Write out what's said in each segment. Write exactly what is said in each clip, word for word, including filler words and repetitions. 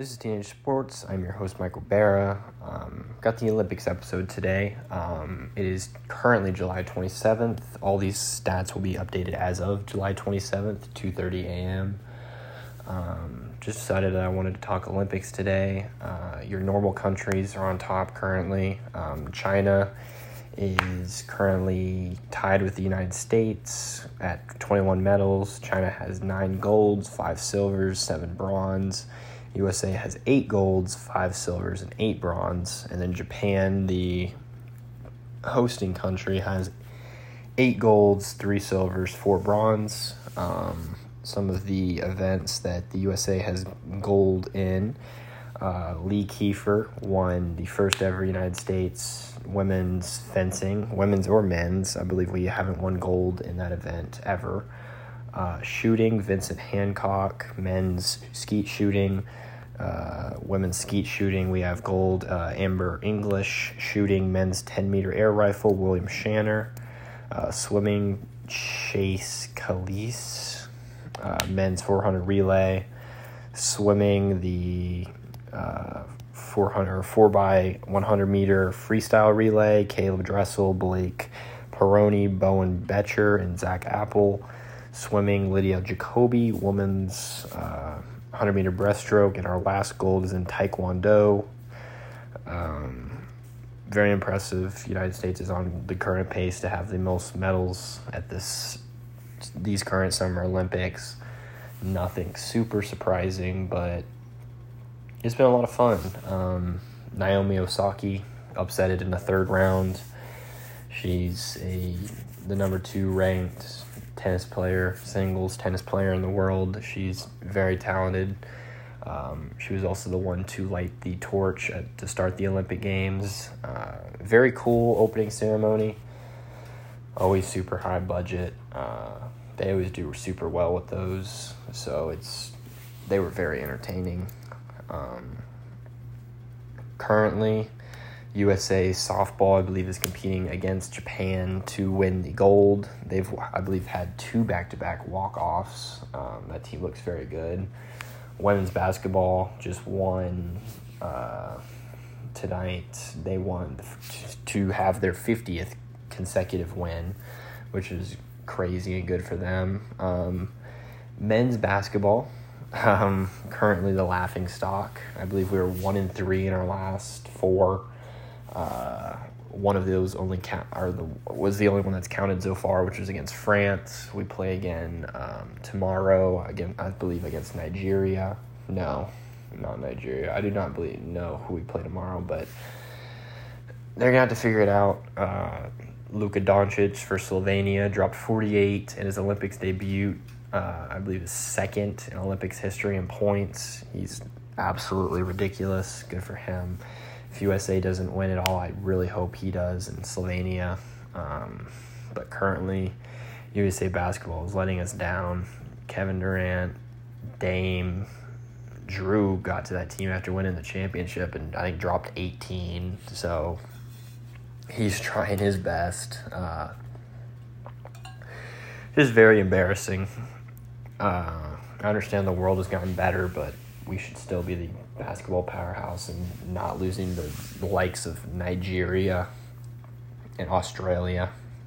This is Teenage Sports. I'm your host, Michael Barra. Um, got the Olympics episode today. Um, it is currently July twenty-seventh. All these stats will be updated as of July twenty-seventh, two thirty a.m. Um, just decided that I wanted to talk Olympics today. Uh, your normal countries are on top currently. Um, China is currently tied with the United States at twenty-one medals. China has nine golds, five silvers, seven bronze. U S A has eight golds, five silvers, and eight bronze. And then Japan, the hosting country, has eight golds, three silvers, four bronze. Um, some of the events that the U S A has gold in, uh, Lee Kiefer won the first ever United States women's fencing, women's or men's. I believe we haven't won gold in that event ever. Uh, shooting, Vincent Hancock. Men's skeet shooting, uh, women's skeet shooting, we have gold. Uh, Amber English. Shooting, men's ten-meter air rifle, William Shanner. Uh, swimming, Chase Calise. Uh, men's four hundred relay. Swimming, the uh, four hundred or four by one hundred meter freestyle relay, Caleb Dressel, Blake Peroni, Bowen Betcher, and Zach Apple. Swimming, Lydia Jacoby. Women's uh, one hundred meter breaststroke, and our last gold is in Taekwondo. Um, very impressive. United States is on the current pace to have the most medals at this these current Summer Olympics. Nothing super surprising, but it's been a lot of fun. Um, Naomi Osaka upset it in the third round. She's a the number two ranked tennis player, singles tennis player in the world. She's very talented. Um, she was also the one to light the torch at, to start the Olympic Games. Uh, very cool opening ceremony. Always super high budget. Uh, they always do super well with those. So it's they were very entertaining. Um, currently, U S A softball, I believe, is competing against Japan to win the gold. They've, I believe, had two back-to-back walk-offs. Um, that team looks very good. Women's basketball just won uh, tonight. They won to have their fiftieth consecutive win, which is crazy and good for them. Um, men's basketball, um, currently the laughing stock. I believe we were one and three in our last four. Uh, one of those only count or the was the only one that's counted so far, which was against France. We play again um, tomorrow. Again, I believe against Nigeria. No, not Nigeria. I do not believe know who we play tomorrow, but they're gonna have to figure it out. Uh, Luka Doncic for Slovenia dropped forty-eight in his Olympics debut. Uh, I believe his second in Olympics history in points. He's absolutely ridiculous. Good for him. If U S A doesn't win it all, I really hope he does in Slovenia. Um, but currently, U S A basketball is letting us down. Kevin Durant, Dame, Drew got to that team after winning the championship and I think dropped eighteen. So he's trying his best. Uh, just very embarrassing. Uh, I understand the world has gotten better, but we should still be the basketball powerhouse and not losing the, the likes of Nigeria and Australia.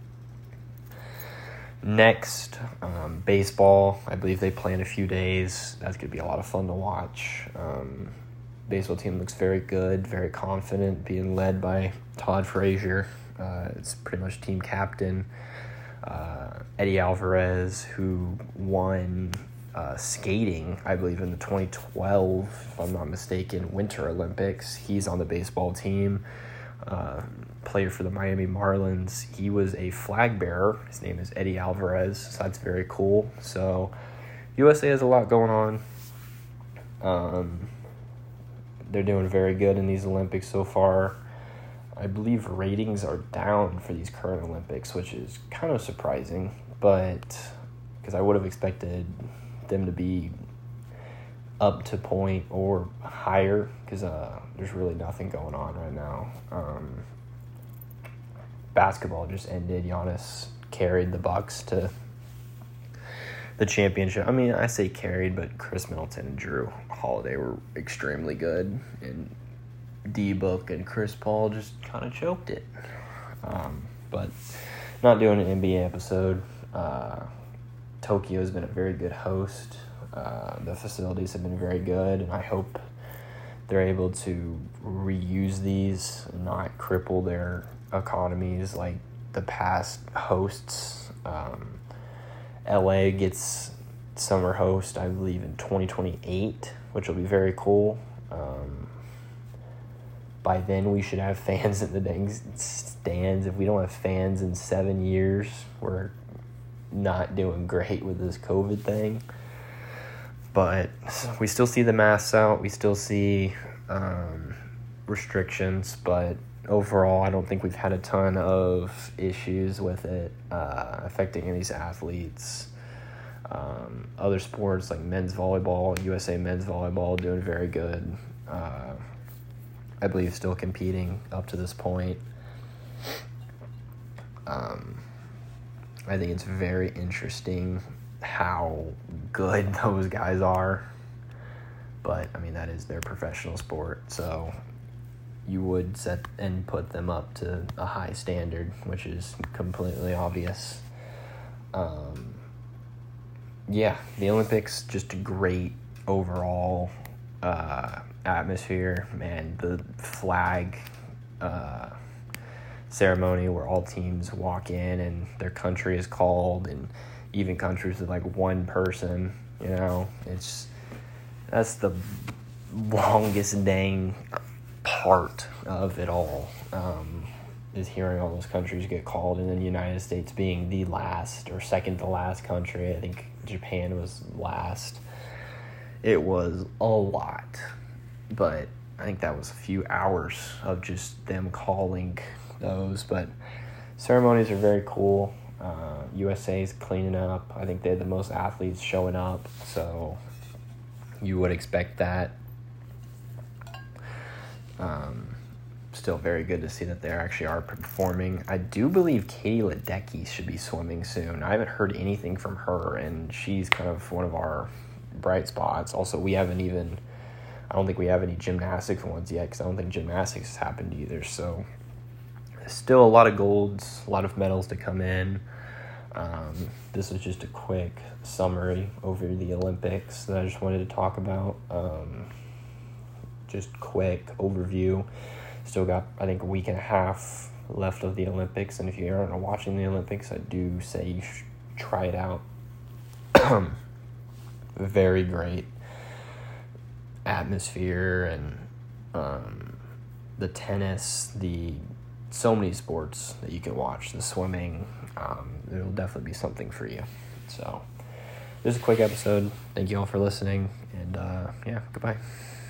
Next, um, baseball. I believe they play in a few days. That's going to be a lot of fun to watch. Um, baseball team looks very good, very confident, being led by Todd Frazier. Uh, it's pretty much team captain. Uh, Eddie Alvarez, who won Uh, skating, I believe, in the twenty twelve, if I'm not mistaken, Winter Olympics. He's on the baseball team. Uh, played for the Miami Marlins. He was a flag bearer. His name is Eddie Alvarez, so that's very cool. So U S A has a lot going on. Um, they're doing very good in these Olympics so far. I believe ratings are down for these current Olympics, which is kind of surprising, but because I would have expected them to be up to point or higher because uh, there's really nothing going on right now. Um, basketball just ended. Giannis carried the Bucks to the championship. I mean, I say carried, but Chris Middleton and Drew Holiday were extremely good, and D-Book and Chris Paul just kind of choked it. Um, but not doing an N B A episode. Uh, Tokyo has been a very good host. Uh, the facilities have been very good, and I hope they're able to reuse these and not cripple their economies like the past hosts. Um, L A gets summer host, I believe, in twenty twenty-eight, which will be very cool. Um, by then, we should have fans in the dang stands. If we don't have fans in seven years, we're not doing great with this COVID thing. But we still see the masks out. We still see um, restrictions. But overall, I don't think we've had a ton of issues with it uh, affecting any of these athletes. Um, other sports like men's volleyball, U S A men's volleyball doing very good. Uh, I believe still competing up to this point. Um, I think it's very interesting how good those guys are. But, I mean, that is their professional sport. So you would set and put them up to a high standard, which is completely obvious. Um, yeah, the Olympics, just a great overall uh, atmosphere. Man, the flag uh, ceremony where all teams walk in and their country is called, and even countries with like one person, you know, it's that's the longest dang part of it all, um, is hearing all those countries get called, and then the United States being the last or second to last country. I think Japan was last. It was a lot, but I think that was a few hours of just them calling those. But ceremonies are very cool. Uh, U S A's cleaning up. I think they had the most athletes showing up, so you would expect that. Um, still very good to see that they actually are performing. I do believe Katie Ledecky should be swimming soon. I haven't heard anything from her, and she's kind of one of our bright spots. Also, we haven't even, I don't think we have any gymnastics ones yet, because I don't think gymnastics has happened either. So still a lot of golds, a lot of medals to come in. Um, this was just a quick summary over the Olympics that I just wanted to talk about. Um, just quick overview. Still got, I think, a week and a half left of the Olympics, and if you aren't watching the Olympics, I do say you should try it out. Very great atmosphere, and um, the tennis, the so many sports that you can watch, the swimming, um, it'll definitely be something for you. So this is a quick episode. Thank you all for listening, and uh, yeah, goodbye.